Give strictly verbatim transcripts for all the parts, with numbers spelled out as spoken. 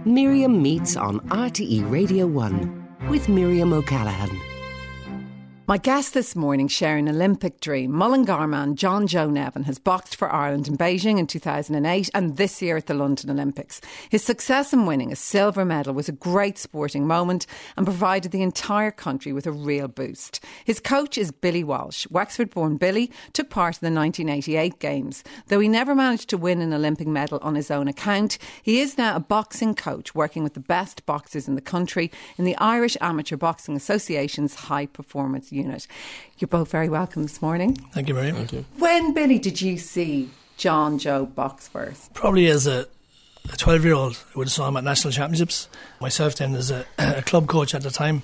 Miriam Meets on R T E Radio one with Miriam O'Callaghan. My guest this morning, sharing an Olympic dream, Mullingar man John Joe Nevin has boxed for Ireland in Beijing in two thousand eight and this year at the London Olympics. His success in winning a silver medal was a great sporting moment and provided the entire country with a real boost. His coach is Billy Walsh. Wexford-born Billy took part in the nineteen eighty-eight Games. Though he never managed to win an Olympic medal on his own account, he is now a boxing coach working with the best boxers in the country in the Irish Amateur Boxing Association's High Performance Unit. You're both very welcome this morning. Thank you, Miriam. Thank you. When, Billy, did you see John Joe box first? Probably as a twelve-year-old. I would have saw him at national championships. Myself then as a, a club coach at the time.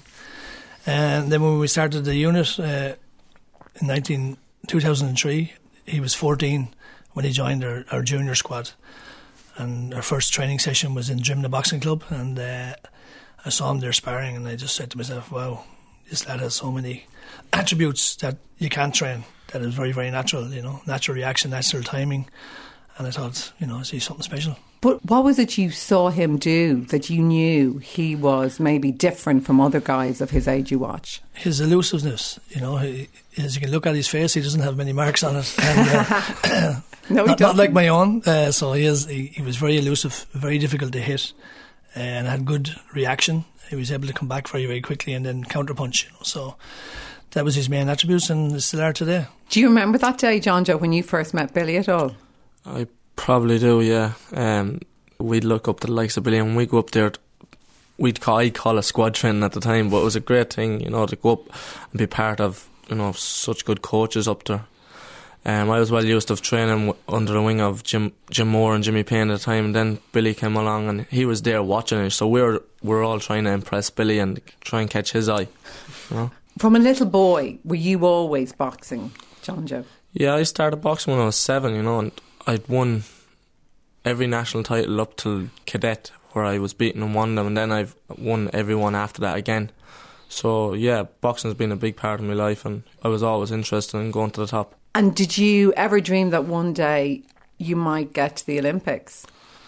And then when we started the unit uh, in nineteen, two thousand three, he was fourteen when he joined our, our junior squad. And our first training session was in Drimna Boxing Club. And uh, I saw him there sparring and I just said to myself, wow, this lad has so many attributes that you can't train, that is very, very natural, you know, natural reaction, natural timing. And I thought, you know, I see something special. But what was it you saw him do that you knew he was maybe different from other guys of his age you watch? His elusiveness, you know, he, as you can look at his face, he doesn't have many marks on it. And, uh, no, he not, doesn't. Not like my own. Uh, so he, is, he, he was very elusive, very difficult to hit, uh, and had good reaction. He was able to come back very, very quickly and then counterpunch. You know, so that was his main attributes, and they still are today. Do you remember that day, John Joe, when you first met Billy at all? I probably do, yeah. Um, we'd look up to the likes of Billy, and we'd go up there. We'd call, I'd call it squad training at the time, but it was a great thing, you know, to go up and be part of, you know, such good coaches up there. Um, I was well used to training w- under the wing of Jim Jim Moore and Jimmy Payne at the time, and then Billy came along and he was there watching it, so we were, we were all trying to impress Billy and try and catch his eye, you know. From a little boy, were you always boxing, John Joe? Yeah, I started boxing when I was seven, you know, and I'd won every national title up till cadet, where I was beaten and won them, and then I've won every one after that again. So yeah, boxing's been a big part of my life, and I was always interested in going to the top. And did you ever dream that one day you might get to the Olympics?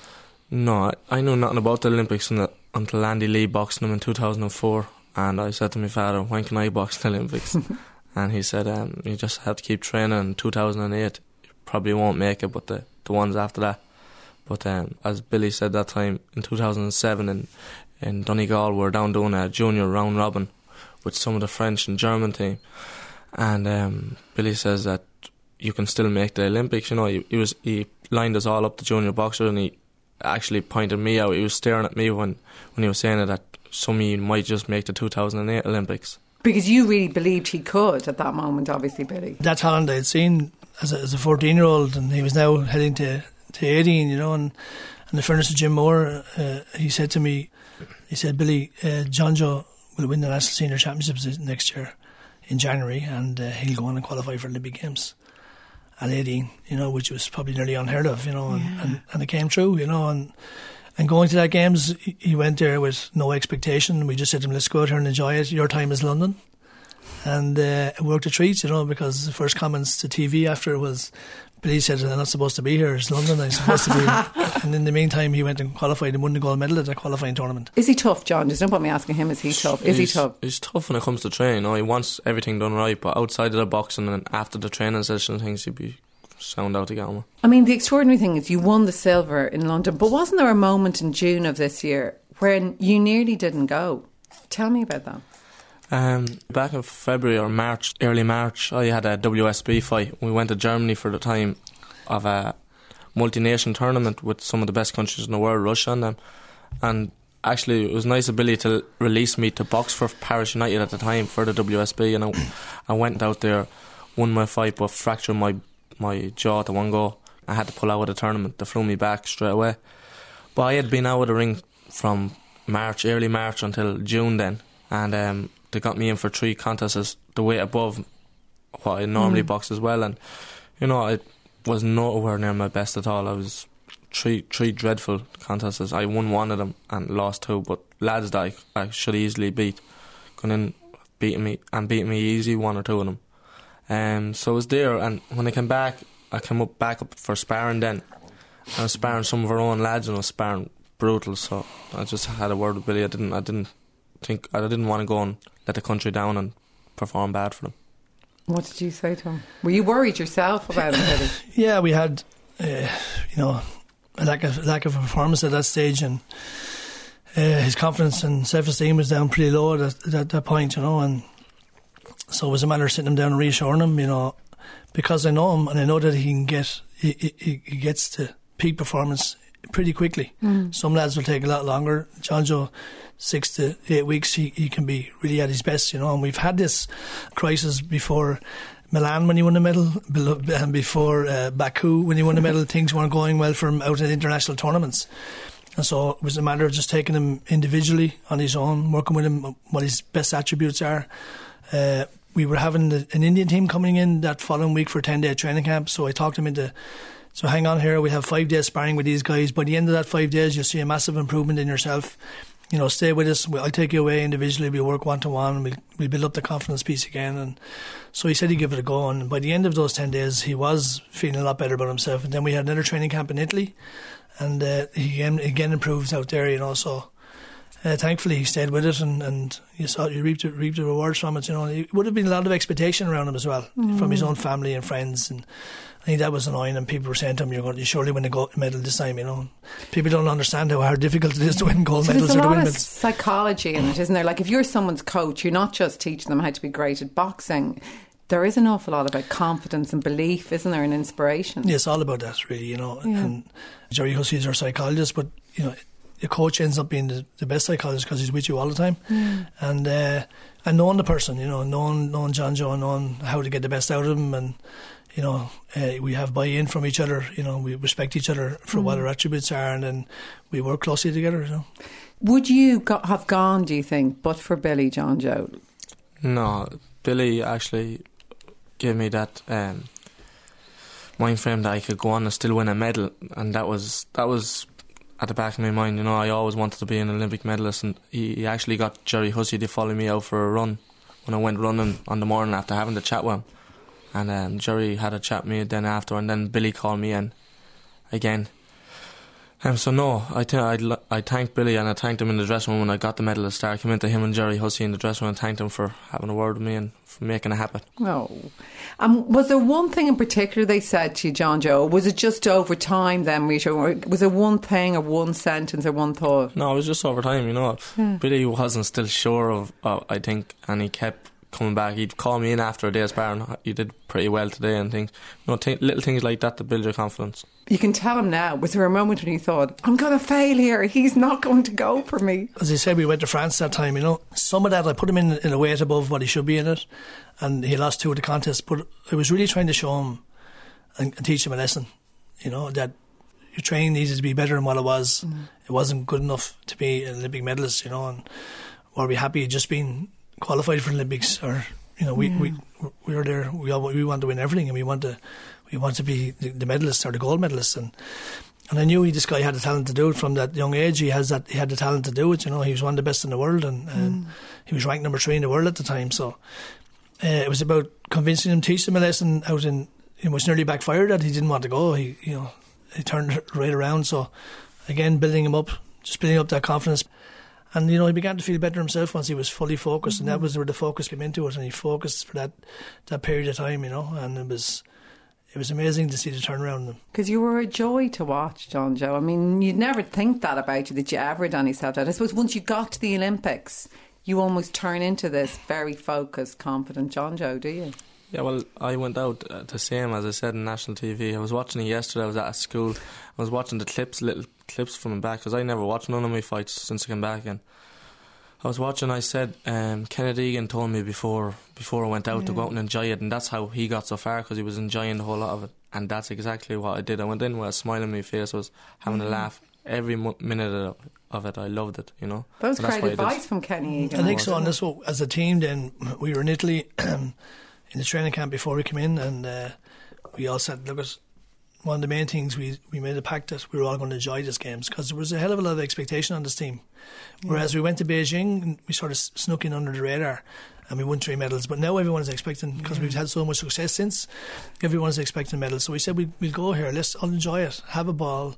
No, I, I knew nothing about the Olympics in the, until Andy Lee boxed them in two thousand four, and I said to my father, when can I box the Olympics? And he said, um, you just have to keep training. In two thousand eight, you probably won't make it, but the, the ones after that. But um, as Billy said that time, in two thousand seven in, in Donegal, we were down doing a junior round robin with some of the French and German team. And um, Billy says that you can still make the Olympics. You know, he, he was he lined us all up, the junior boxer, and he actually pointed me out. He was staring at me when, when he was saying it, that some of you might just make the two thousand eight Olympics. Because you really believed he could at that moment, obviously, Billy. That talent I had seen as a, as a fourteen-year-old, and he was now heading to, to eighteen, you know, and, and the fairness of Jim Moore, uh, he said to me, he said, Billy, uh, John Joe will win the National Senior Championships next year in January, and uh, he'll go on and qualify for Olympic Games at eighteen, you know, which was probably nearly unheard of, you know, and, yeah. and, and it came true, you know, and and going to that Games, he went there with no expectation. We just said to him, let's go out here and enjoy it. Your time is London. And uh, it worked a treat, you know, because the first comments to T V after was, Billy said, I'm not supposed to be here, it's London, I'm supposed to be. And in the meantime, he went and qualified and won the gold medal at that qualifying tournament. Is he tough, John? Just don't put me asking him, is he tough? Is he's, he tough? He's tough when it comes to training. You know, he wants everything done right, but outside of the boxing and after the training session, things he'd be sound out to get on with. I mean, the extraordinary thing is you won the silver in London, but wasn't there a moment in June of this year when you nearly didn't go? Tell me about that. Um, back in February or March, early March, I had a W S B fight. We went to Germany for the time of a multi-nation tournament with some of the best countries in the world, Russia and them. And actually, it was nice of Billy to release me to box for Paris United at the time for the W S B. And I, I went out there, won my fight, but fractured my my jaw at the one go. I had to pull out of the tournament. They flew me back straight away. But I had been out of the ring from March, early March until June then, and um, they got me in for three contests, the weight above what I normally mm. box as well. And you know, I was nowhere near my best at all. I was three three dreadful contests. I won one of them and lost two, but lads that I, I should easily beat, going in beating me and beating me easy, one or two of them. Um, so I was there, and when I came back, I came up back up for sparring then. I was sparring some of our own lads, and I was sparring brutal. So I just had a word with Billy. I didn't, I didn't think, I didn't want to go and let the country down and perform bad for them. What did you say to him? Were you worried yourself about him, Billy? Yeah, we had, uh, you know, a lack of lack of performance at that stage, and uh, his confidence and self-esteem was down pretty low at that, at that point, you know, and so it was a matter of sitting him down and reassuring him, you know, because I know him and I know that he can get, he, he, he gets to peak performance pretty quickly. Mm. Some lads will take a lot longer. John Joe, six to eight weeks, he, he can be really at his best, you know, and we've had this crisis before Milan when he won the medal, and before uh, Baku when he won the medal. Things weren't going well for him out in international tournaments. And so it was a matter of just taking him individually on his own, working with him, what his best attributes are. Uh, we were having the, an Indian team coming in that following week for a ten-day training camp, so I talked him into, so hang on here, we have five days sparring with these guys. By the end of that five days, you'll see a massive improvement in yourself. You know, stay with us, I'll take you away individually, we'll work one-to-one, we'll, we'll build up the confidence piece again. And so he said he'd give it a go, and by the end of those ten days, he was feeling a lot better about himself. And then we had another training camp in Italy, and uh, he again, again improved out there, you know, so uh, thankfully he stayed with it, and, and you saw you reaped, reaped the rewards from it, you know. It would have been a lot of expectation around him as well, mm. from his own family and friends, and I think that was annoying, and people were saying to him, you're going to surely win a gold medal this time, you know. People don't understand how hard difficult it is to win gold so medals or to win medals. There's a lot of psychology in it, isn't there? Like if you're someone's coach, you're not just teaching them how to be great at boxing. There is an awful lot about confidence and belief, isn't there, and inspiration? Yeah, it's all about that, really, you know. Yeah. And Jerry Hussey is our psychologist, but, you know, your coach ends up being the, the best psychologist because he's with you all the time. Mm. And uh, and knowing the person, you know, knowing, knowing John Joe, knowing how to get the best out of him, and you know, uh, we have buy-in from each other, you know, we respect each other for mm. what our attributes are, and then we work closely together, you know. Would you go- have gone, do you think, but for Billy, John Joe? No, Billy actually gave me that um, mind frame that I could go on and still win a medal, and that was that was at the back of my mind, you know. I always wanted to be an Olympic medalist, and he, he actually got Jerry Hussey to follow me out for a run when I went running on the morning after having the chat with him. And um, Jerry had a chat with me then after, and then Billy called me in again. Um, so no, I th- I I thanked Billy, and I thanked him in the dressing room when I got the medal at the start. I came into him and Jerry Hussey in the dressing room and thanked him for having a word with me and for making it happen. Oh. Um, was there one thing in particular they said to you, John Joe? Was it just over time then? Was there one thing or one sentence or one thought? No, it was just over time, you know. Yeah. Billy wasn't still sure of, uh, I think, and he kept coming back. He'd call me in after a day's sparring. You did pretty well today, and things, you know, th- little things like that to build your confidence. You can tell him now. Was there a moment when you thought, I'm going to fail here, he's not going to go for me? As I said, we went to France that time, you know. Some of that I put him in in a weight above what he should be in it, and he lost two of the contests, but I was really trying to show him and, and teach him a lesson, you know, that your training needed to be better than what it was. Mm. It wasn't good enough to be an Olympic medalist, you know, and were we happy just being qualified for Olympics, or you know, we yeah. we we were there. We all, we want to win everything, and we want to we want to be the, the medalists or the gold medalists. And and I knew he, this guy had the talent to do it from that young age. He has that. He had the talent to do it. You know, he was one of the best in the world, and, and mm. he was ranked number three in the world at the time. So uh, it was about convincing him, teaching him a lesson out in. It was nearly backfired that he didn't want to go. He you know he turned right around. So again, building him up, just building up that confidence. And, you know, he began to feel better himself once he was fully focused, mm-hmm. and that was where the focus came into it, and he focused for that, that period of time, you know, and it was it was amazing to see the turnaround. Because you were a joy to watch, John Joe. I mean, you'd never think that about you, that you ever done yourself that. I suppose once you got to the Olympics, you almost turn into this very focused, confident John Joe, do you? Yeah, well, I went out uh, to see him, as I said, on national T V. I was watching it yesterday. I was at a school. I was watching the clips, little clips from him back, because I never watched none of my fights since I came back. And I was watching. I said, um, Kenneth Egan told me before before I went out yeah. to go out and enjoy it, and that's how he got so far, because he was enjoying the whole lot of it. And that's exactly what I did. I went in with a smile on my face. I was having mm. a laugh every mo- minute of it. I loved it, you know. That was great advice from Kenny Egan. I think so. And this, as a team, then we were in Italy in the training camp before we came in, and uh, we all said, look, at one of the main things, we, we made a pact that we were all going to enjoy these games, because there was a hell of a lot of expectation on this team. Yeah. Whereas we went to Beijing, we sort of snuck in under the radar and we won three medals, but now everyone's expecting, because yeah. we've had so much success since, everyone's expecting medals. So we said, we, we'll go here, let's all enjoy it, have a ball,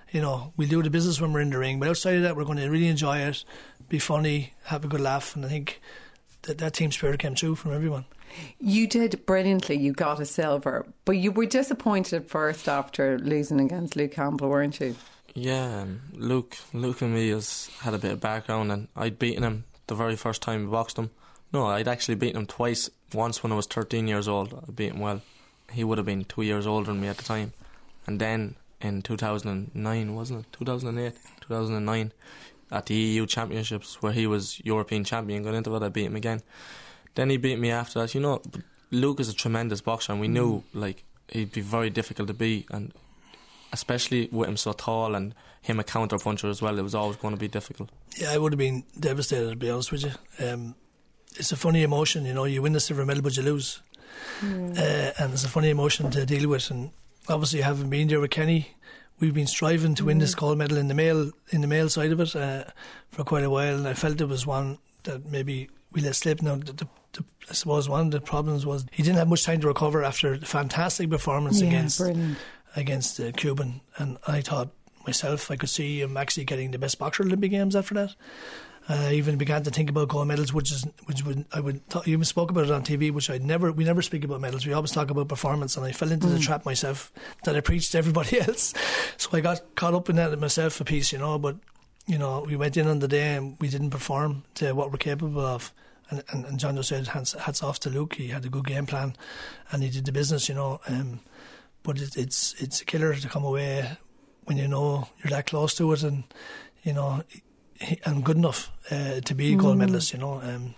you know, we'll do the business when we're in the ring, but outside of that, we're going to really enjoy it, be funny, have a good laugh, and I think that that team spirit came through from everyone. You did brilliantly. You got a silver, but you were disappointed at first after losing against Luke Campbell, weren't you? Yeah, um, Luke, Luke and me has had a bit of background, and I'd beaten him the very first time we boxed him. No, I'd actually beaten him twice. Once when I was thirteen years old, I beat him well. He would have been two years older than me at the time. And then in two thousand nine, wasn't it? two thousand eight, two thousand nine, at the E U Championships, where he was European champion, going into it, I beat him again. Then he beat me after that. You know, Luke is a tremendous boxer, and we knew like he'd be very difficult to beat, and especially with him so tall and him a counter puncher as well, it was always going to be difficult. Yeah, I would have been devastated, to be honest with you. Um, it's a funny emotion, you know, you win the silver medal but you lose. Mm. Uh, and it's a funny emotion to deal with, and obviously having been there with Kenny, we've been striving to mm. win this gold medal in the male in the male side of it uh, for quite a while, and I felt it was one that maybe we let slip. Now the, the, the, I suppose one of the problems was he didn't have much time to recover after the fantastic performance yeah, against brilliant. against the Cuban, and I thought myself I could see him actually getting the best boxer at Olympic Games after that. I uh, even began to think about gold medals, which is which would I would talk, you even spoke about it on T V, which I never we never speak about medals. We always talk about performance, and I fell into mm. the trap myself that I preached to everybody else. So I got caught up in that myself a piece, you know. But you know, we went in on the day and we didn't perform to what we're capable of. And and, and John just said hats, hats off to Luke. He had a good game plan, and he did the business, you know. Um, but it, it's it's a killer to come away when you know you're that close to it, and you know. And good enough uh, to be a gold mm. medalist, you know. Um,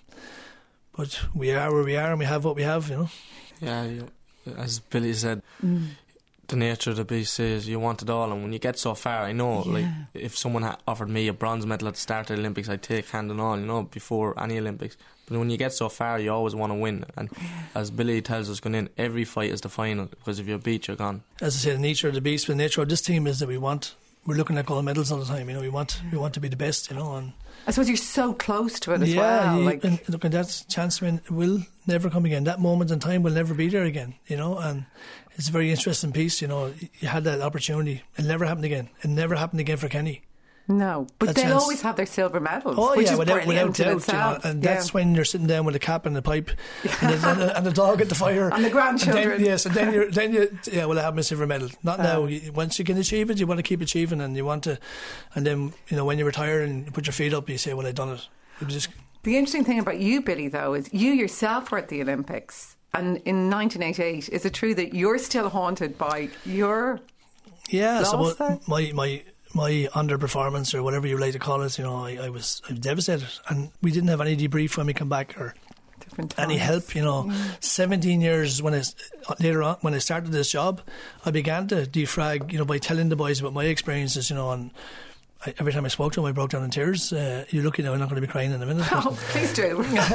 but we are where we are, and we have what we have, you know. Yeah, you, as Billy said, mm. the nature of the beast is you want it all, and when you get so far, I know, yeah. like if someone had offered me a bronze medal at the start of the Olympics, I'd take hand and all, you know, before any Olympics. But when you get so far, you always want to win, and yeah. as Billy tells us going in, every fight is the final, because if you're beat, you're gone. As I say, the nature of the beast, the nature of this team is that we want. We're looking at gold medals all the time, you know. We want we want to be the best, you know. And I suppose you're so close to it as yeah, well. Yeah, like and look, and that chance when will never come again. That moment in time will never be there again, you know. And it's a very interesting piece, you know. You had that opportunity. It'll never happen again. It never happened again for Kenny. No, but that they'll chance. always have their silver medals. Oh which yeah, is without, without doubt, you know, and yeah. that's when you're sitting down with a cap and a pipe, and, the, and, the, and the dog at the fire, and the grandchildren. And then, yes, and then you, then you, yeah, well, I have my silver medal. Not uh, now. You, once you can achieve it, you want to keep achieving, and you want to, and then you know when you retire and you put your feet up, you say, "Well, I've done it." It was just. The interesting thing about you, Billy, though, is you yourself were at the Olympics, and in nineteen eighty-eight, is it true that you're still haunted by your? Yeah, loss so there? my my. my underperformance or whatever you like to call it, you know, I, I was I was devastated, and we didn't have any debrief when we come back or any help, you know. Mm. seventeen years when I later on when I started this job, I began to defrag, you know, by telling the boys about my experiences, you know, and I, every time I spoke to them I broke down in tears. Uh, you're lucky now I'm not going to be crying in a minute. Oh, please do.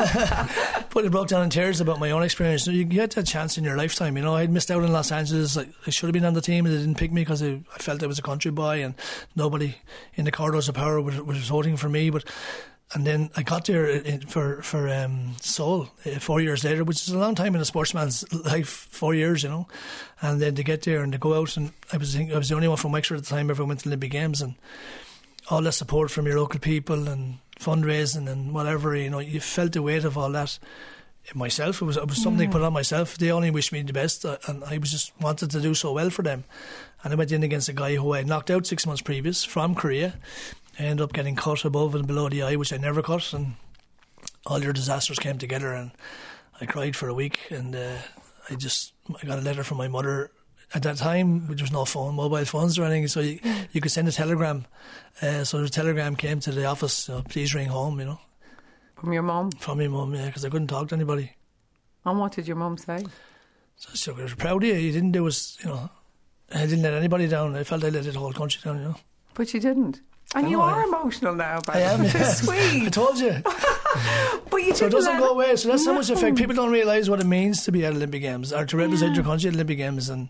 But I broke down in tears about my own experience. You get that chance in your lifetime, you know. I'd missed out in Los Angeles. I, I should have been on the team and they didn't pick me because I, I felt I was a country boy and nobody in the corridors of power was, was voting for me. But and then I got there in, for for um, Seoul uh, four years later, which is a long time in a sportsman's life, four years, you know. And then to get there and to go out, and I was I was the only one from Wexford at the time ever went to the Olympic Games, and all the support from your local people and fundraising and whatever, you know, you felt the weight of all that. Myself, it was it was something yeah. put on myself. They only wished me the best, uh, and I was just wanted to do so well for them. And I went in against a guy who I knocked out six months previous from Korea. I ended up getting cut above and below the eye, which I never cut, and all your disasters came together, and I cried for a week. And uh, I just I got a letter from my mother. At that time, there was no phone, mobile phones or anything, so you, you could send a telegram. Uh, so the telegram came to the office, you know, please ring home, you know. From your mum? From my mum, yeah, because I couldn't talk to anybody. And what did your mum say? So, so I was proud of you. You didn't do us, you know, I didn't let anybody down. I felt I let the whole country down, you know. But you didn't. And you are I, emotional now, but I am, yeah. It's sweet. I told you. But you so it doesn't go away. So that's no. how much effect. People don't realise what it means to be at Olympic Games or to represent yeah. your country at Olympic Games, and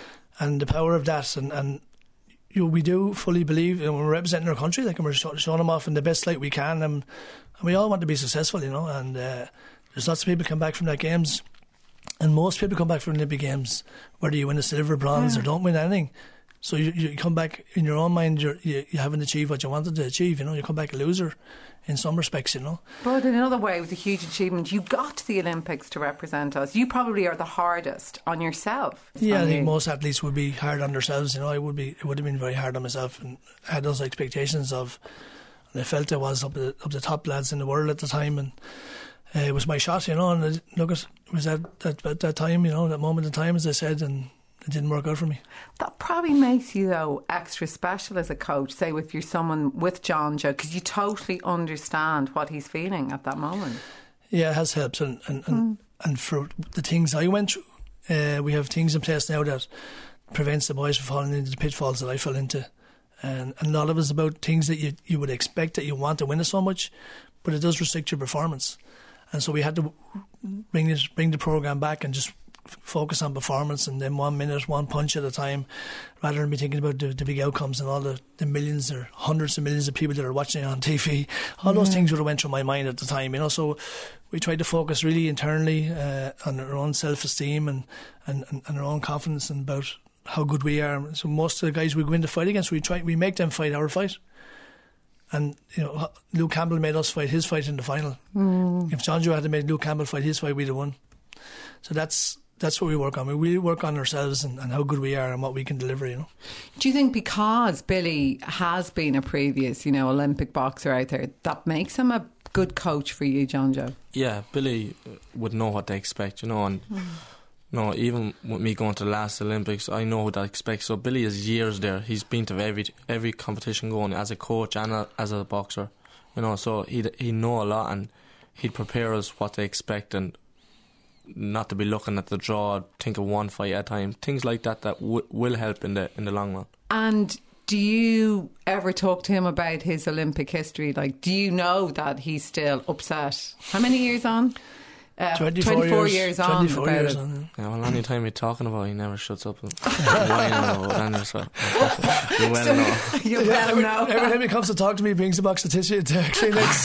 and the power of that. And, and you know, we do fully believe, you know, we're representing our country, like, and we're showing them off in the best light we can. And, and we all want to be successful, you know. And uh, there's lots of people come back from that Games. And most people come back from Olympic Games, whether you win a silver, bronze, yeah. or don't win anything. So you, you come back in your own mind, you're, you you haven't achieved what you wanted to achieve. You know, you come back a loser in some respects. You know, but in another way, it was a huge achievement. You got to the Olympics to represent us. You probably are the hardest on yourself. Yeah, I think you? most athletes would be hard on themselves. You know, I would be. It would have been very hard on myself, and I had those expectations of. And I felt I was up the up the top lads in the world at the time, and uh, it was my shot. You know, and I, look, it was at that at that time. You know, that moment in time, as I said, and. It didn't work out for me. That probably makes you, though, extra special as a coach, say, if you're someone with John Joe, because you totally understand what he's feeling at that moment. Yeah, it has helped. And, and, mm. and, and for the things I went through, uh, we have things in place now that prevents the boys from falling into the pitfalls that I fell into. And, and a lot of it is about things that you, you would expect that you want to win it so much, but it does restrict your performance. And so we had to bring, this, bring the programme back and just focus on performance, and then one minute, one punch at a time, rather than be thinking about the, the big outcomes and all the, the millions or hundreds of millions of people that are watching it on T V. All yeah. those things would have went through my mind at the time, you know. So we tried to focus really internally uh, on our own self-esteem and, and, and, and our own confidence and about how good we are. So most of the guys we go in to fight against, we try we make them fight our fight. And, you know, Luke Campbell made us fight his fight in the final. Mm. If John Joe had made Luke Campbell fight his fight, we'd have won. So that's That's what we work on. We really work on ourselves and, and how good we are and what we can deliver, you know. Do you think because Billy has been a previous, you know, Olympic boxer out there, that makes him a good coach for you, John Joe? Yeah, Billy would know what they expect, you know, and mm. no, even with me going to the last Olympics, I know what I expect. So Billy has years there. He's been to every every competition going as a coach and a, as a boxer, you know. So he'd he know a lot, and he'd prepare us what they expect, and not to be looking at the draw, think of one fight at a time, things like that that w- will help in the in the long run. And do you ever talk to him about his Olympic history? Like, do you know that he's still upset? How many years on? Uh, twenty-four, twenty-four years, years on. twenty-four years it. on. Yeah, well, any time you're talking about, he never shuts up. And whining about it, so you well so, know. You well every, know. Every time he comes to talk to me, he brings a box of tissue to Kleenex.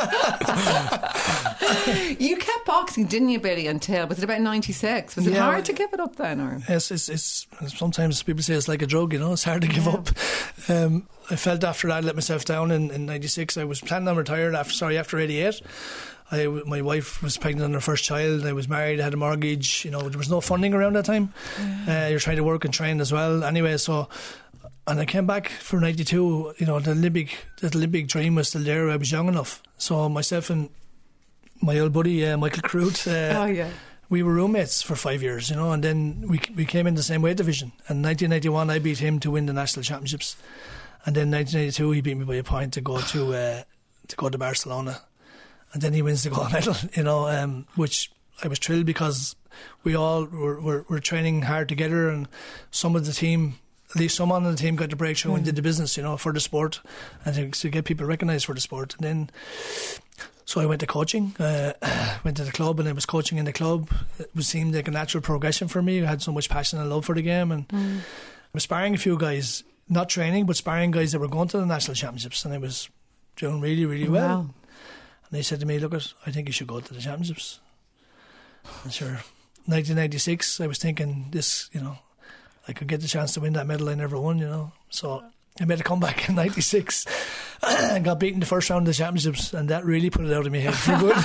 You kept boxing, didn't you, Billy? Until was it about ninety-six? Was it yeah, hard to give it up then, or? Yes, it's, it's sometimes people say it's like a drug. You know, it's hard to give yeah. up. Um, I felt after that I let myself down in, in ninety-six. I was planning on retiring after sorry after eighty-eight. I, my wife was pregnant on her first child. I was married, I had a mortgage. You know, there was no funding around that time. Yeah. Uh, you're trying to work and train as well. Anyway, so and I came back for ninety-two. You know, the Olympic, the Olympic dream was still there. I was young enough. So myself and my old buddy uh, Michael Crute, uh, oh yeah, we were roommates for five years. You know, and then we we came in the same weight division. And nineteen ninety-one, I beat him to win the national championships. And then nineteen ninety-two, he beat me by a point to go to uh, to go to Barcelona. And then he wins the gold medal, you know, um, which I was thrilled because we all were, were, were training hard together, and some of the team, at least someone on the team got the breakthrough mm. and did the business, you know, for the sport, and to, to get people recognised for the sport. And then, so I went to coaching, uh, went to the club, and I was coaching in the club. It was seemed like a natural progression for me. I had so much passion and love for the game, and mm. I was sparring a few guys, not training, but sparring guys that were going to the national championships, and I was doing really, really well. Wow. And they said to me, look, I think you should go to the championships. And sure, nineteen ninety-six, I was thinking this, you know, I could get the chance to win that medal I never won, you know. So I made a comeback in ninety-six and got beaten the first round of the championships, and that really put it out of my head for good.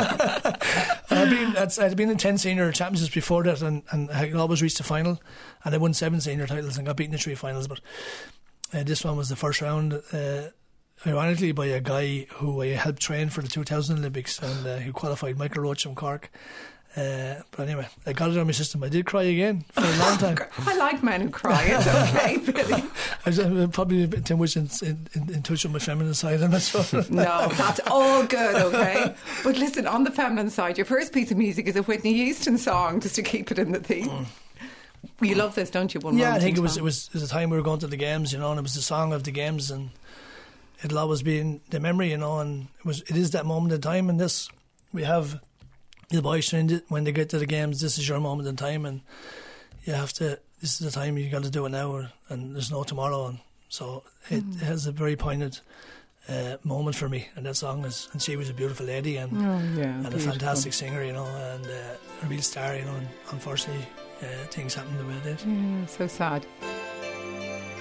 I'd been, I'd been in ten senior championships before that, and, and I always reached the final, and I won seven senior titles and got beaten in three finals, but uh, this one was the first round, uh, ironically by a guy who I helped train for the two thousand Olympics, and uh, who qualified, Michael Roach from Cork. Uh, but anyway, I got it on my system. I did cry again for a long time. I like men who cry. It's okay, Billy. I was uh, probably a bit too much in, in, in touch with my feminine side. I'm not sure. No, that's all good, okay? But listen, on the feminine side, your first piece of music is a Whitney Houston song, just to keep it in the theme. Mm. You love this, don't you? One yeah, I think it was, it was it was the time we were going to the games, you know, and it was the song of the games, and it'll always be in the memory, you know, and it was it is that moment in time. And this, we have the boys trained it when they get to the games. This is your moment in time, and you have to. This is the time you got to do it now, or, and there's no tomorrow. And so it, mm. it has a very poignant uh, moment for me. And that song is, and she was a beautiful lady, and oh, yeah, and beautiful. a fantastic singer, you know, and uh, a real star, you know. And unfortunately, uh, things happened the way they did. Yeah, so sad.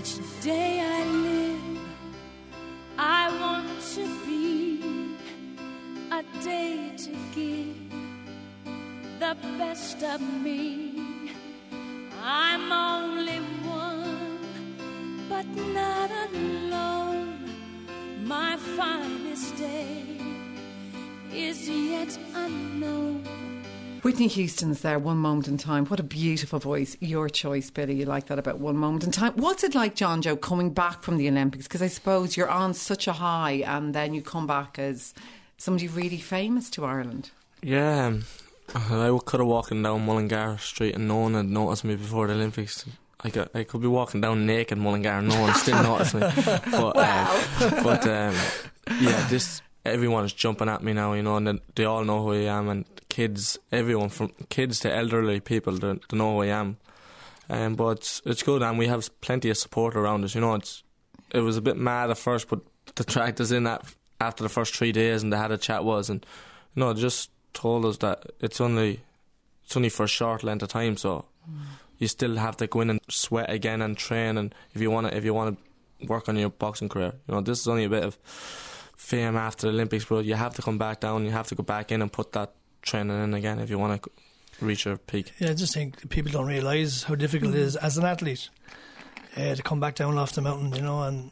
Each day I live, I want to be a day to give the best of me. I'm only one, but not alone. My finest day is yet unknown. Whitney Houston's there, One Moment in Time. What a beautiful voice. Your choice, Billy. You like that about One Moment in Time. What's it like, John Joe, coming back from the Olympics? Because I suppose you're on such a high and then you come back as somebody really famous to Ireland. Yeah, um, I could have walking down Mullingar Street and no one had noticed me before the Olympics. I could, I could be walking down naked Mullingar and no one still noticed me. But, wow. um, but um, yeah, this everyone is jumping at me now, you know, and they, they all know who I am, and kids, everyone from kids to elderly people, they, they know who I am. Um, but it's, it's good, and we have plenty of support around us. You know, it's it was a bit mad at first, but the tracked us in that after the first three days, and they had a chat was, and you know, they just told us that it's only it's only for a short length of time, so mm. you still have to go in and sweat again and train, and if you want to if you want to work on your boxing career, you know, this is only a bit of fame after the Olympics, but you have to come back down, you have to go back in and put that training in again if you want to reach your peak. Yeah, I just think people don't realise how difficult mm. it is as an athlete uh, to come back down off the mountain, you know, and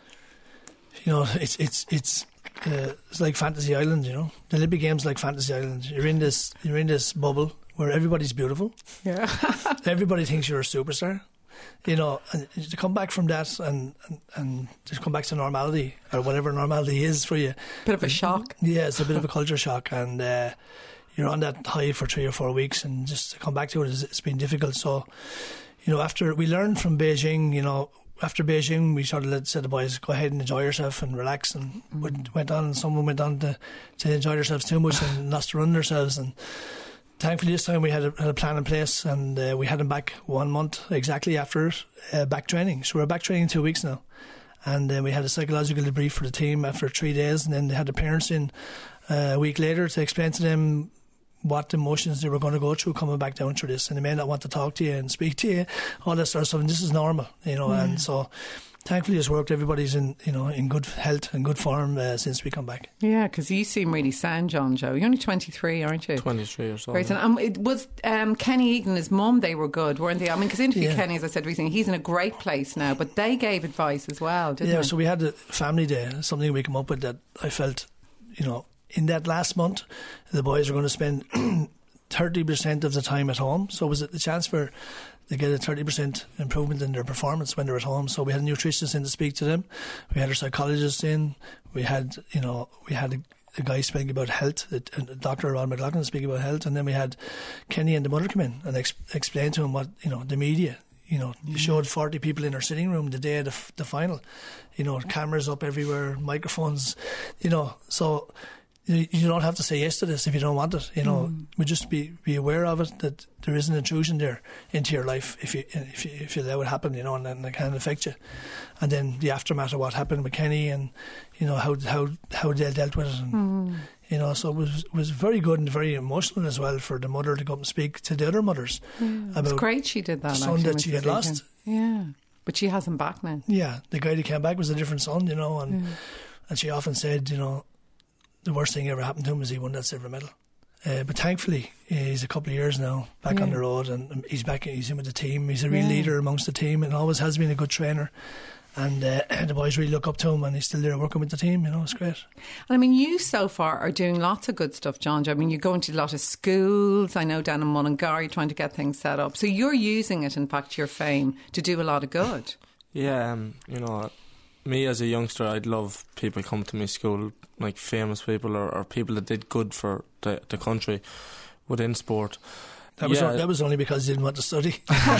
you know it's it's it's uh, it's like Fantasy Island, you know. The Olympic Games like Fantasy Island. You're in this you're in this bubble where everybody's beautiful. Yeah, everybody thinks you're a superstar. You know, and to come back from that and, and, and to come back to normality, or whatever normality is for you. Bit of a shock. Yeah, it's a bit of a culture shock, and uh, you're on that high for three or four weeks, and just to come back to it, it's been difficult. So, you know, after we learned from Beijing, you know, after Beijing, we sort of let, said to the boys, go ahead and enjoy yourself and relax, and mm. went on, and someone went on to, to enjoy themselves too much and lost to run themselves, and thankfully this time we had a, had a plan in place, and uh, we had him back one month exactly after uh, back training. So we're back training in two weeks now, and then uh, we had a psychological debrief for the team after three days, and then they had the parents in uh, a week later to explain to them what emotions they were going to go through coming back down through this, and they may not want to talk to you and speak to you, all that sort of stuff, and this is normal, you know. Mm. And so thankfully it's worked. Everybody's in, you know, in good health and good form uh, since we come back. Yeah, because you seem really sound, John Joe. You're only twenty-three, aren't you? twenty-three or so. Right, yeah. And um, it was um, Kenny Egan, his mum, they were good, weren't they? I mean, because interviewed yeah. Kenny, as I said recently, he's in a great place now, but they gave advice as well, didn't yeah, they? Yeah, so we had a family day, something we come up with that I felt, you know, in that last month, the boys were going to spend thirty percent of the time at home, so it was a chance for they get a thirty percent improvement in their performance when they're at home. So we had a nutritionist in to speak to them, we had a psychologist in, we had, you know, we had a, a guy speaking about health, a, a doctor, Ron McLaughlin, speaking about health, and then we had Kenny and the mother come in and ex- explain to him what, you know, the media, you know, mm. showed forty people in our sitting room the day of the, f- the final, you know, cameras up everywhere, microphones, you know, so you don't have to say yes to this if you don't want it, you know. Mm. We just be, be aware of it, that there is an intrusion there into your life if you if you, if you allow it happen, you know, and then it can affect you. And then the aftermath of what happened with Kenny, and you know how how how they dealt with it, and mm. you know, so it was was very good and very emotional as well for the mother to come and speak to the other mothers. Yeah, about it's great she did that. The son actually, that she had lost. Yeah, but she has him back now. Yeah, the guy that came back was a different son, you know, and yeah. and she often said, you know, the worst thing ever happened to him was he won that silver medal. Uh, but thankfully, he's a couple of years now back yeah. on the road, and he's back. He's in with the team. He's a real yeah. leader amongst the team, and always has been a good trainer. And uh, the boys really look up to him, and he's still there working with the team. You know, it's great. And I mean, you so far are doing lots of good stuff, John. I mean, you're going to a lot of schools. I know down in Mullingar, you're trying to get things set up. So you're using it, in fact, your fame to do a lot of good. Yeah, um, you know, me as a youngster, I'd love people come to my school, like famous people or, or people that did good for the, the country within sport. That was yeah. o- that was only because you didn't want to study.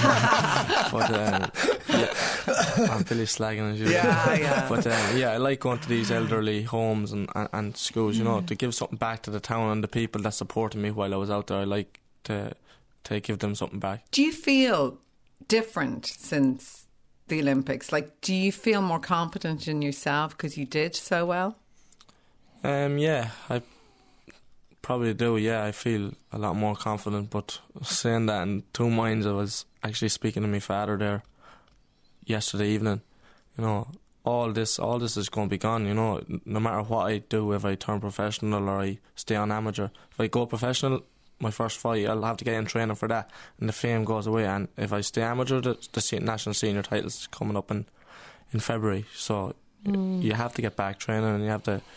But um, yeah, I'm Billy slagging as you. Yeah, yeah. But uh, yeah, I like going to these elderly homes and, and, and schools, you know, to give something back to the town and the people that supported me while I was out there. I like to to give them something back. Do you feel different since the Olympics? Like, do you feel more confident in yourself because you did so well? Um, yeah, I probably do. Yeah, I feel a lot more confident. But saying that in two minds, I was actually speaking to my father there yesterday evening, you know, all this, all this is going to be gone. You know, no matter what I do, if I turn professional or I stay on amateur, if I go professional, my first fight, I'll have to get in training for that, and the fame goes away. And if I stay amateur, the, the national senior title's coming up in in February, so mm. you have to get back training and you have to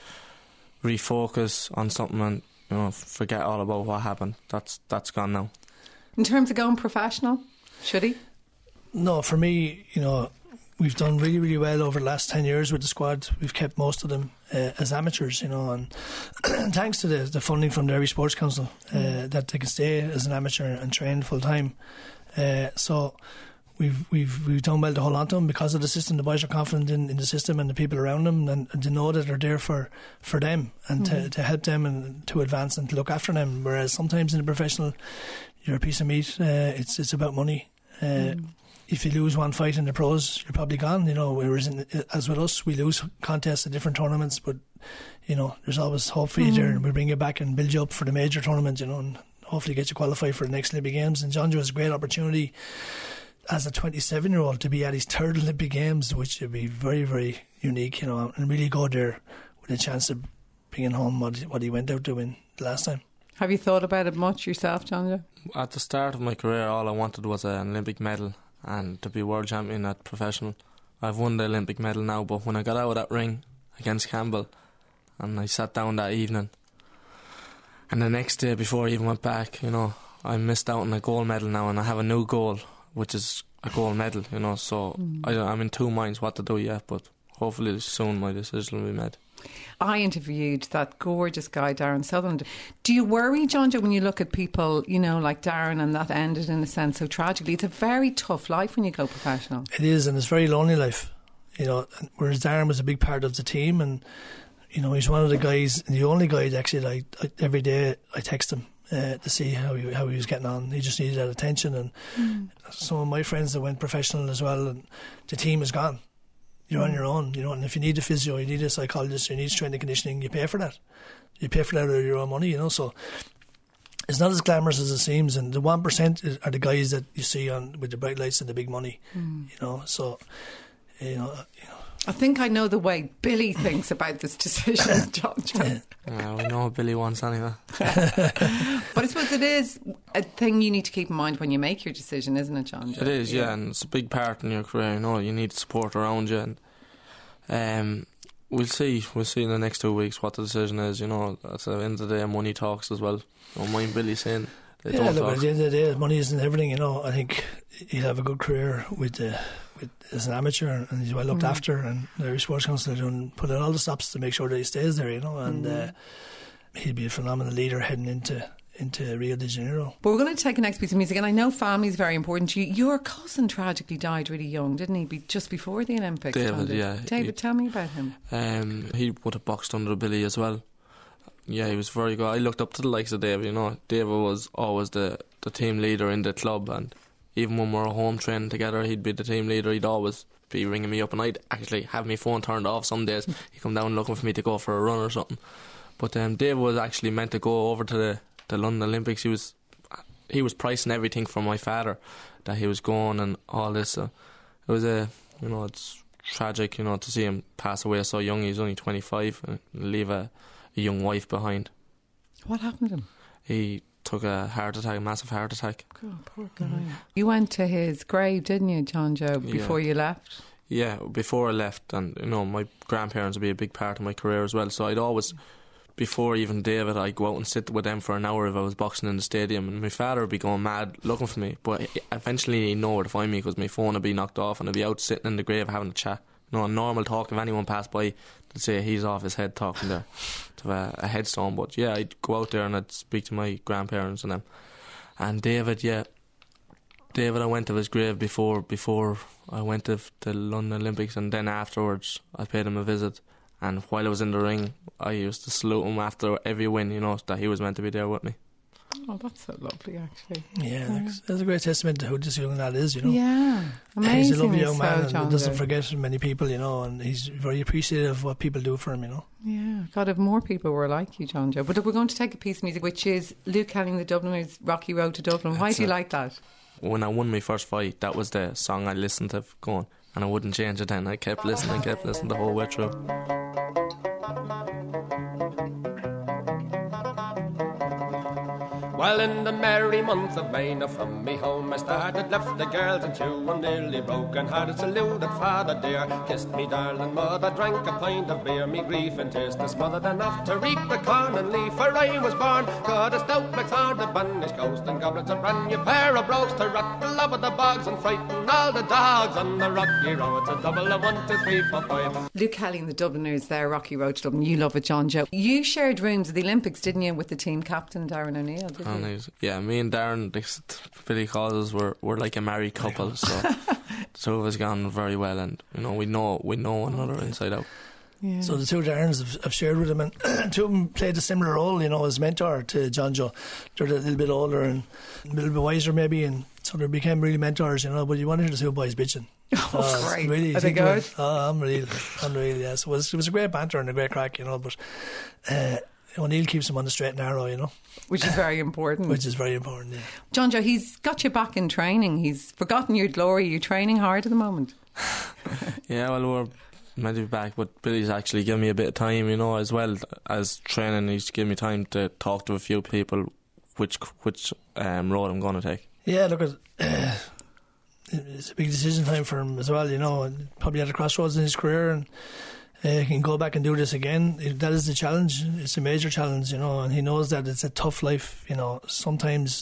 refocus on something and, you know, forget all about what happened. That's that's gone now. In terms of going professional, should he? No, for me, you know, we've done really, really well over the last ten years with the squad. We've kept most of them uh, as amateurs, you know, and thanks to the, the funding from the Irish Sports Council, uh, mm. that they can stay as an amateur and train full time. Uh, so we've we've we've done well to hold on to them because of the system. The boys are confident in, in the system and the people around them, and, and to know that they're there for, for them and mm. to, to help them and to advance and to look after them. Whereas sometimes in the professional, you're a piece of meat. Uh, it's it's about money. Uh, mm. If you lose one fight in the pros, you're probably gone, you know. Whereas, in, as with us, we lose contests at different tournaments, but, you know, there's always hope for you mm. there, and we bring you back and build you up for the major tournament, you know, and hopefully get you qualified for the next Olympic Games. And John Joe has a great opportunity as a twenty-seven-year-old to be at his third Olympic Games, which would be very, very unique, you know, and really go there with a chance of bringing home what, what he went out doing the last time. Have you thought about it much yourself, John Joe? At the start of my career, all I wanted was an Olympic medal and to be world champion at professional. I've won the Olympic medal now, but when I got out of that ring against Campbell and I sat down that evening, and the next day before I even went back, you know, I missed out on a gold medal now, and I have a new goal, which is a gold medal, you know, so mm. I, I'm in two minds what to do yet, but hopefully soon my decision will be made. I interviewed that gorgeous guy, Darren Sutherland. Do you worry, John Joe, when you look at people, you know, like Darren, and that ended in a sense so tragically? It's a very tough life when you go professional. It is, and it's a very lonely life, you know, whereas Darren was a big part of the team, and, you know, he's one of the guys, the only guy that actually, like, I, every day I text him uh, to see how he, how he was getting on. He just needed that attention, and mm. some of my friends that went professional as well, and the team is gone. You're on your own, you know, and if you need a physio, you need a psychologist, you need strength and conditioning, you pay for that. You pay for that out of your own money, you know, so it's not as glamorous as it seems, and the one percent are the guys that you see on with the bright lights and the big money, mm. you know, so, you know, you know. I think I know the way Billy thinks about this decision, John Joe. Yeah. Yeah, we know what Billy wants anyway. But I suppose it is a thing you need to keep in mind when you make your decision, isn't it, John Joe? It is, yeah, and it's a big part in your career, you know, you need support around you, and um, we'll see, we'll see in the next two weeks what the decision is, you know. At the end of the day, money talks as well. Don't mind Billy saying they yeah, don't look, talk. at the end of the day, money isn't everything, you know. I think he'll have a good career with the With, as an amateur, and he's well looked mm. after, and the Irish Sports Council are doing, put in all the stops to make sure that he stays there, you know, and mm. uh, he'll be a phenomenal leader heading into into Rio de Janeiro. But we're going to take a next piece of music, and I know family is very important to you. Your cousin tragically died really young, didn't he? Be just before the Olympics. David, yeah. David, he, tell me about him. Um, he would have boxed under Billy as well. Yeah, he was very good. I looked up to the likes of David, you know. David was always the, the team leader in the club, and even when we were home training together, he'd be the team leader. He'd always be ringing me up, and I'd actually have my phone turned off some days. He'd come down looking for me to go for a run or something. But um, David was actually meant to go over to the, the London Olympics. He was he was pricing everything for my father, that he was going and all this. So it was a, you know, it's tragic, you know, to see him pass away so young. He's only twenty-five and leave a, a young wife behind. What happened to him? He took a heart attack, a massive heart attack. Oh, poor guy. Mm. You went to his grave, didn't you, John Joe, before yeah. you left? Yeah, before I left, and you know, my grandparents would be a big part of my career as well, so I'd always, before even David, I'd go out and sit with them for an hour if I was boxing in the stadium, and my father would be going mad looking for me, but eventually he'd know where to find me because my phone would be knocked off and I'd be out sitting in the grave having a chat. You know, a normal talk, if anyone passed by, they'd say he's off his head talking there to a, a headstone. But yeah, I'd go out there and I'd speak to my grandparents and them. And David, yeah, David, I went to his grave before before I went to the London Olympics, and then afterwards I paid him a visit. And while I was in the ring, I used to salute him after every win, you know, that he was meant to be there with me. Oh, that's so lovely, actually. Yeah, yeah. That's a great testament to who this young lad is, you know. Yeah, amazing. He's a lovely young man, so, and doesn't forget many people, you know, and he's very appreciative of what people do for him, you know. Yeah, God, if more people were like you, John Joe. But we're going to take a piece of music, which is Luke Kelly and the Dubliners' Rocky Road to Dublin. Why That's do you it. like that? When I won my first fight, that was the song I listened to going, and I wouldn't change it then. I kept listening, kept listening the whole way through. Well, in the merry month of May, now from me home I started, left the girls and two, and nearly broken hearted, saluted father dear, kissed me darling mother, drank a pint of beer, me grief and tears to smothered enough to reap the corn and leaf, for I was born, got a stout McThorn, the banished ghost and goblets, a brand new pair of brogues to rock the love of the bogs and frighten all the dogs on the rocky road. It's a double of one, two, three, four, five. Luke Kelly and the Dubliners there, Rocky Road to Dublin. You love it, John Joe. You shared rooms at the Olympics, didn't you, with the team captain Darren O'Neill, didn't you? And he's, yeah, me and Darren, this, Billy calls us, we're, we're like a married couple, so the two of us gone very well, and you know we know we know one another inside out. Yeah. So the two Darrens have, have shared with him, and two of them played a similar role, you know, as mentor to John Joe. They're a little bit older and a little bit wiser maybe, and so they became really mentors, you know. But you want to hear the two boys bitching. Oh, uh, great! Really, Are they good? Oh, unreal, unreal. Yes, it was it was a great banter and a great crack, you know. But uh, O'Neill keeps him on the straight and narrow, you know. Which is very important. Which is very important, yeah. John Joe, he's got you back in training. He's forgotten your glory. You're training hard at the moment. Yeah, well, we're meant to be back, but Billy's actually given me a bit of time, you know, as well as training. He's given me time to talk to a few people which which um, road I'm going to take. Yeah, look, at, uh, it's a big decision time for him as well, you know, and probably at a crossroads in his career, and uh, he can go back and do this again. That is the challenge. It's a major challenge, you know, and he knows that it's a tough life, you know. Sometimes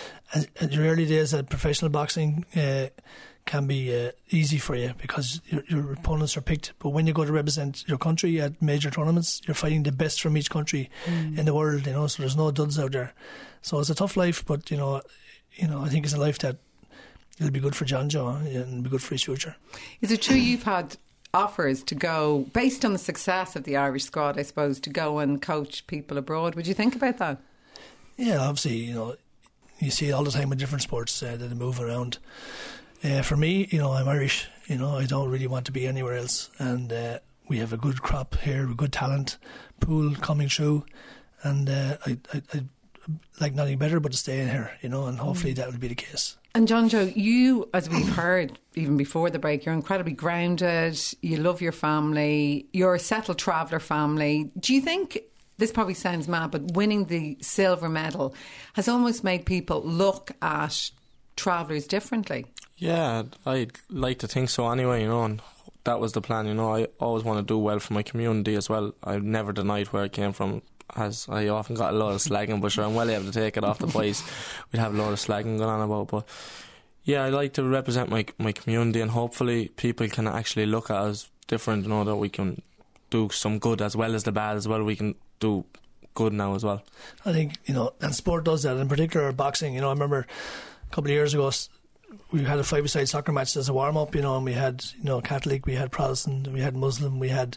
at your early days at professional boxing uh, can be uh, easy for you because your, your opponents are picked, but when you go to represent your country at major tournaments, you're fighting the best from each country mm. in the world, you know, so there's no duds out there. So it's a tough life, but you know, you know, I think it's a life that it'll be good for John Joe and be good for his future. Is it true you've had offers to go, based on the success of the Irish squad, I suppose, to go and coach people abroad? Would you think about that? Yeah, obviously, you know, you see it all the time with different sports uh, that they move around. Uh, for me, you know, I'm Irish, you know, I don't really want to be anywhere else, and uh, we have a good crop here, a good talent pool coming through, and uh, I, I, I like nothing better but to stay in here, you know, and hopefully mm. that will be the case. And John Joe, you, as we've heard even before the break, you're incredibly grounded, you love your family, you're a settled traveller family. Do you think, this probably sounds mad, but winning the silver medal has almost made people look at travellers differently? Yeah, I'd like to think so anyway, you know, and that was the plan, you know. I always want to do well for my community as well. I've never denied where I came from, as I often got a lot of slagging, but sure, I'm well able to take it off the boys. We'd have a lot of slagging going on about, but yeah, I like to represent my my community, and hopefully people can actually look at us different, you know, that we can do some good as well as the bad as well. We can do good now as well. I think, you know, and sport does that, in particular boxing. You know, I remember a couple of years ago we had a five-a-side soccer match as a warm-up, you know, and we had, you know, Catholic, we had Protestant, we had Muslim, we had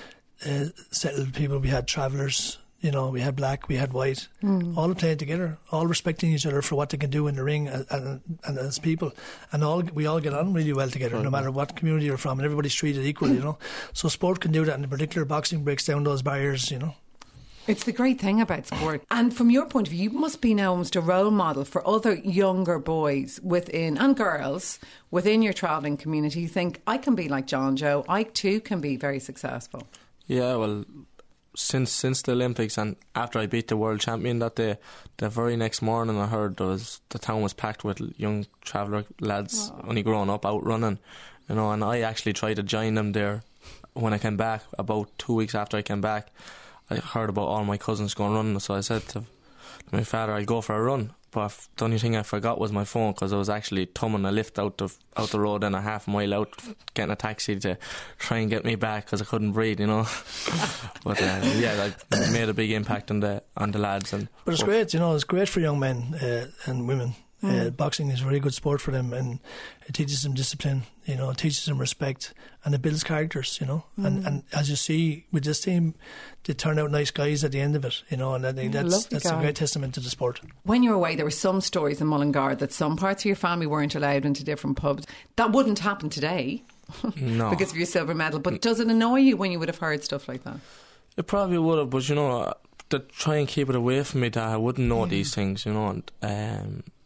uh, settled people, we had travellers, you know, we had black, we had white, mm. all playing together, all respecting each other for what they can do in the ring and, and, and as people, and all we all get on really well together, mm-hmm. no matter what community you're from, and everybody's treated equally, you know. So sport can do that, and in particular boxing breaks down those barriers, you know. It's the great thing about sport. And from your point of view, you must be now almost a role model for other younger boys within, and girls within your travelling community. You think, I can be like John Joe, I too can be very successful. Yeah, well, since since the Olympics, and after I beat the world champion that day, the very next morning I heard there was, the town was packed with young traveller lads, oh. only growing up, out running, you know, and I actually tried to join them there when I came back, about two weeks after I came back. I heard about all my cousins going running, so I said to my father, I'll go for a run. But the only thing I forgot was my phone, because I was actually tumbling a lift out the out the road and a half mile out, getting a taxi to try and get me back because I couldn't breathe, you know. But uh, yeah, I made a big impact on the on the lads. And but it's great, you know, it's great for young men uh, and women. Mm. Uh, boxing is a very good sport for them, and it teaches them discipline, you know, it teaches them respect, and it builds characters, you know. Mm. And and as you see with this team, they turn out nice guys at the end of it, you know, and I think yeah, that's that's guy. a great testament to the sport. When you were away, there were some stories in Mullingar that some parts of your family weren't allowed into different pubs. That wouldn't happen today, no, because of your silver medal. But does it annoy you when you would have heard stuff like that? It probably would have, but you know, to try and keep it away from me, that I wouldn't know mm. these things, you know, and um,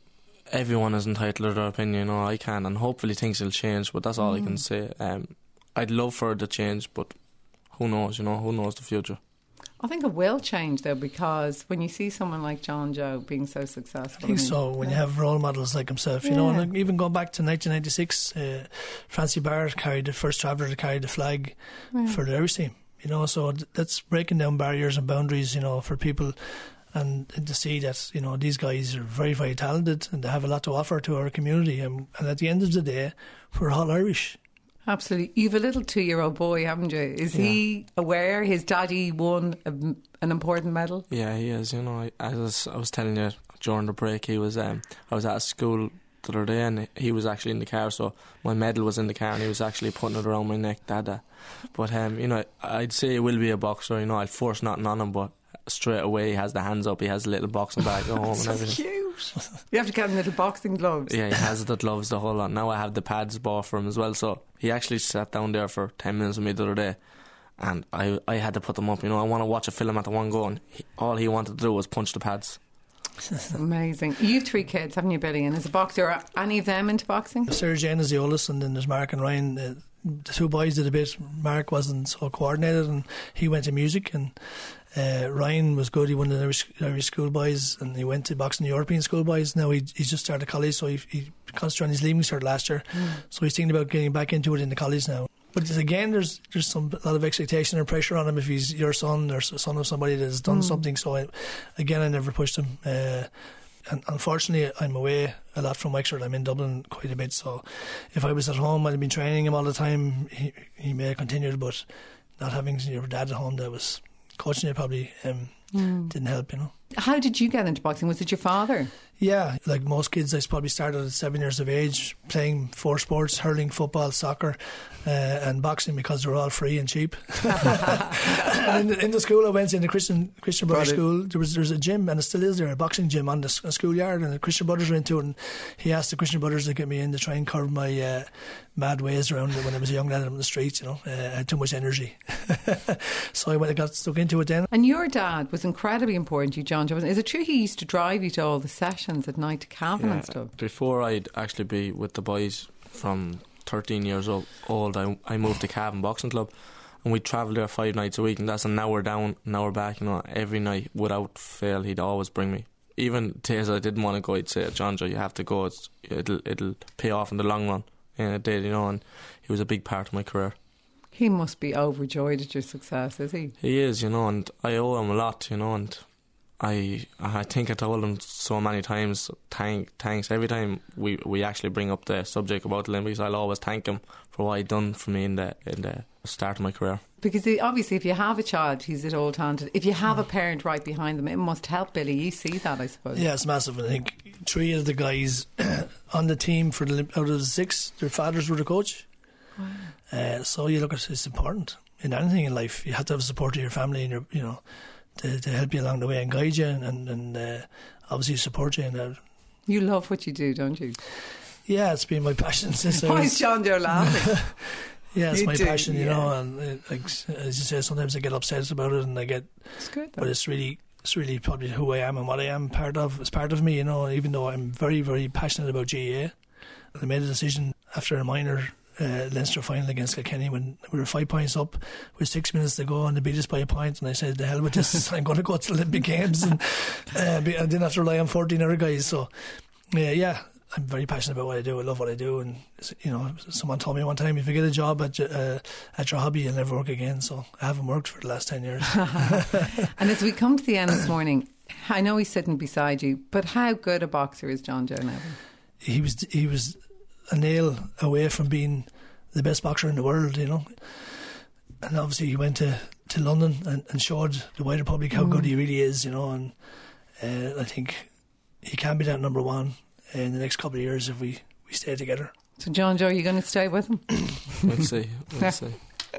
everyone is entitled to their opinion, you know, I can, and hopefully things will change, but that's all mm. I can say. Um, I'd love for it to change, but who knows, you know, who knows the future. I think it will change, though, because when you see someone like John Joe being so successful... I think I mean, so, when yeah. you have role models like himself, you yeah. know, and even going back to nineteen ninety-six, uh, Francie Barrett carried the first traveller to carry the flag yeah. for the Irish team, you know, so that's breaking down barriers and boundaries, you know, for people, and, and to see that, you know, these guys are very, very talented and they have a lot to offer to our community, and, and at the end of the day, we're all Irish. Absolutely. You've a little two-year-old boy, haven't you? Is yeah. he aware his daddy won a, an important medal? Yeah, he is. You know, as I was telling you during the break, he was. Um, I was at school the other day, and he was actually in the car. So my medal was in the car, and he was actually putting it around my neck, Dada. But um, you know, I'd say he will be a boxer. You know, I'd force nothing on him, but straight away he has the hands up. He has a little boxing bag at home and everything. Cute. You have to get him little boxing gloves. Yeah, he has the gloves, the whole lot. Now I have the pads bought for him as well. So he actually sat down there for ten minutes with me the other day, and I I had to put them up. You know, I want to watch a film at the one go, and he, all he wanted to do was punch the pads. That's amazing. You've three kids, haven't you, Billy? And as a boxer, are any of them into boxing? Sarah Jane is the oldest, and then there's Mark and Ryan. Uh, the two boys did a bit. Mark wasn't so coordinated, and he went to music, and uh, Ryan was good. He won the Irish, Irish schoolboys, and he went to boxing the European schoolboys. Now he, he's just started college, so he, he concentrated on his leaving cert last year. Mm. So he's thinking about getting back into it in the college now. But again, there's there's some a lot of expectation and pressure on him if he's your son or son of somebody that has done mm. something. So I, again, I never pushed him. Uh, and unfortunately, I'm away a lot from Wexford. I'm in Dublin quite a bit. So if I was at home, I'd have been training him all the time. He, he may have continued, but not having your dad at home that was coaching you probably um, mm. didn't help, you know. How did you get into boxing? Was it your father? Yeah, like most kids, I probably started at seven years of age playing four sports: hurling, football, soccer, uh, and boxing, because they were all free and cheap. And in the, in the school I went in the Christian Christian Brothers school, there was there was a gym, and it still is there, a boxing gym on the a schoolyard, and the Christian Brothers were into it, and he asked the Christian Brothers to get me in to try and curb my uh, mad ways around when I was a young lad on the streets, you know. Uh, I had too much energy. So I went and got stuck into it then. And your dad was incredibly important to you, John Joe. Is it true he used to drive you to all the sessions at night to Cavan yeah, and stuff? Before I'd actually be with the boys from thirteen years old, I, I moved to Cavan Boxing Club, and we'd travel there five nights a week, and that's an hour down, an hour back, you know. Every night without fail he'd always bring me. Even days I didn't want to go, he'd say, John Joe, you have to go, it's, it'll, it'll pay off in the long run. And it did, you know, and he was a big part of my career. He must be overjoyed at your success, is he? He is, you know, and I owe him a lot, you know, and I I think I told him so many times, thank, thanks. Every time we, we actually bring up the subject about the Olympics, I'll always thank him for what he'd done for me in the in the start of my career. Because obviously if you have a child who's at all talented, if you have a parent right behind them, it must help, Billy. You see that, I suppose. Yeah, it's massive. I think three of the guys on the team, for the, out of the six, their fathers were the coach. Wow. Uh, so you look at it's important in anything in life. You have to have support of your family and your, you know, to, to help you along the way and guide you and, and, and uh, obviously support you in that. You love what you do, don't you? Yeah, it's been my passion since I was... Why is John Joe laughing? Yeah, it's you my do, passion, you yeah. know, and uh, like, as you say, sometimes I get upset about it, and I get. It's good, though. But it's really, it's really probably who I am and what I am part of. It's part of me, you know. Even though I'm very, very passionate about G A A, I made a decision after a minor uh, Leinster final against Kilkenny when we were five points up with six minutes to go, and they beat us by a point. And I said, "The hell with this! I'm going to go to the Olympic Games," and uh, I didn't have to rely on fourteen other guys. So, uh, yeah. I'm very passionate about what I do. I love what I do, and you know, someone told me one time, if you get a job at uh, at your hobby, you'll never work again. So I haven't worked for the last ten years. And as we come to the end this morning, I know he's sitting beside you, but how good a boxer is John Joe Nevin? He was he was a nail away from being the best boxer in the world, you know. And obviously he went to, to London and, and showed the wider public how mm. good he really is, you know. And uh, I think he can be that number one in the next couple of years if we, we stay together. So John Joe, are you going to stay with him? We'll see, we'll see.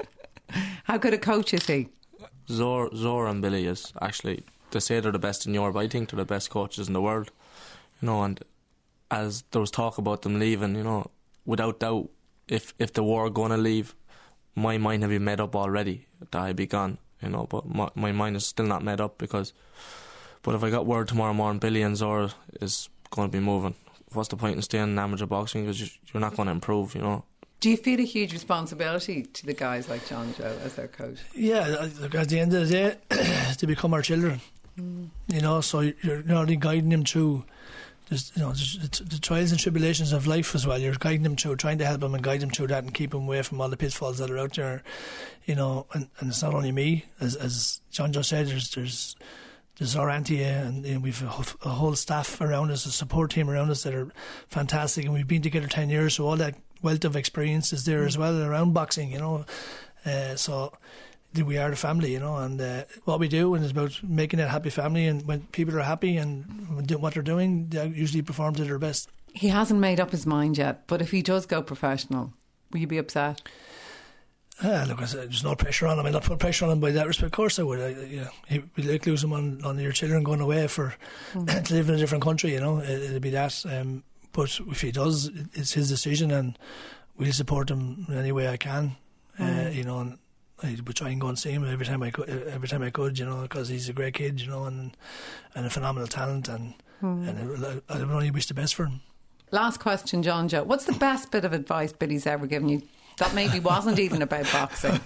How good a coach is he? Zor, Zor and Billy is actually, they say they're the best in Europe. I think they're the best coaches in the world, you know. And as there was talk about them leaving, you know, without doubt, if if they were going to leave, my mind had been made up already that I'd be gone, you know. But my, my mind is still not made up, because but if I got word tomorrow morning Billy and Zor is going to be moving, what's the point in staying in amateur boxing, because you're not going to improve, you know. Do you feel a huge responsibility to the guys like John Joe as their coach? Yeah, look, at the end of the day, they become our children. Mm. You know, so you're not only guiding them through There's, you know, the, the trials and tribulations of life as well. You're guiding them through, trying to help them and guide them through that and keep them away from all the pitfalls that are out there. You know, and, and it's not only me, as as John just said. There's there's there's our auntie, and you know, we've a, a whole staff around us, a support team around us that are fantastic, and we've been together ten years, so all that wealth of experience is there as well around boxing. You know, uh, so. We are the family, you know, and uh, what we do, and it's about making that happy family. And when people are happy and do what they're doing, they usually perform to their best. He hasn't made up his mind yet, but if he does go professional, will you be upset? Ah, look, there's no pressure on him. I'm not putting pressure on him by that respect. Of course I would. I, you know, it'd be like losing on, on your children going away for mm. to live in a different country, you know. It, it'd be that. Um, but if he does, it's his decision, and we'll support him in any way I can, mm. uh, you know. And I would try and go and see him every time I could, every time I could, you know, because he's a great kid, you know, and and a phenomenal talent, and mm. and I, I would only wish the best for him. Last question, John Joe. What's the best bit of advice Billy's ever given you that maybe wasn't even about boxing?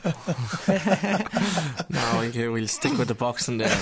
No, okay, we'll stick with the boxing there.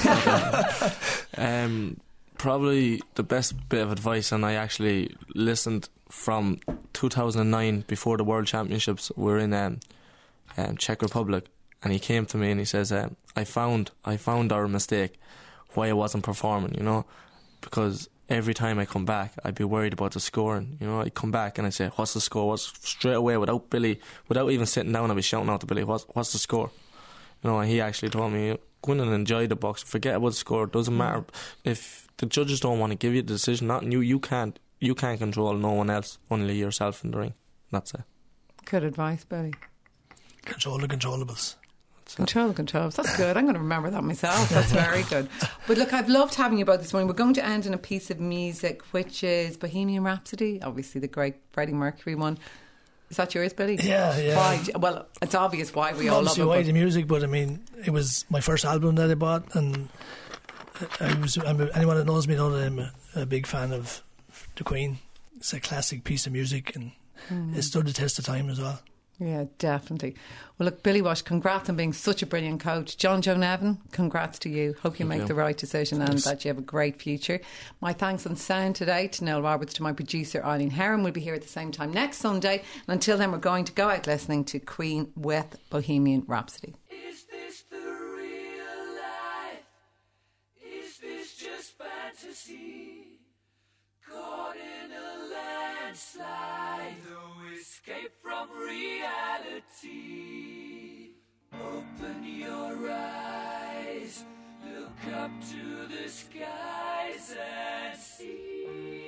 um, probably the best bit of advice, and I actually listened from two thousand nine before the World Championships. We're in um, um, Czech Republic. And he came to me and he says, um, I found I found our mistake, why I wasn't performing, you know, because every time I come back, I'd be worried about the scoring. You know, I'd come back and I'd say, what's the score? What's straight away, without Billy, without even sitting down, I'd be shouting out to Billy, what's, what's the score? You know, and he actually told me, go in and enjoy the box, forget about the score, it doesn't matter. If the judges don't want to give you the decision, not you, you can't, you can't control no one else, only yourself in the ring. That's it. Good advice, Billy. Control the controllables. Control the controls. That's good. I'm going to remember that myself. That's very good. But look, I've loved having you both this morning. We're going to end in a piece of music, which is Bohemian Rhapsody, obviously the great Freddie Mercury one. Is that yours, Billy? Yeah, yeah. Why? Well, it's obvious why we all Obviously love it. Why the music, but I mean, it was my first album that I bought, and I was. I'm a, anyone that knows me knows that I'm a, a big fan of the Queen. It's a classic piece of music, and mm. it stood the test of time as well. Yeah, definitely. Well, look, Billy Walsh, congrats on being such a brilliant coach. John Joe Nevin, congrats to you. Hope you Thank make you. the right decision and yes. that you have a great future. My thanks on sound today to Noel Roberts, to my producer Eileen Heron. We'll be here at the same time next Sunday. And until then, we're going to go out listening to Queen with Bohemian Rhapsody. Is this the real life? Is this just fantasy? Caught in a landslide, no escape from reality. Open your eyes, look up to the skies and see.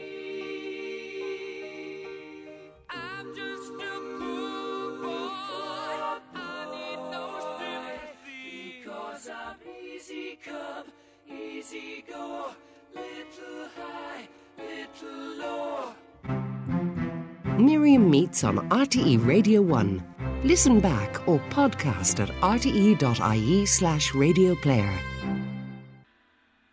I'm just a poor boy, I need no sympathy, because I'm easy come, easy go, little high, little low. Miriam Meets on R T E Radio one. Listen back or podcast at r t e dot i e slash radio player.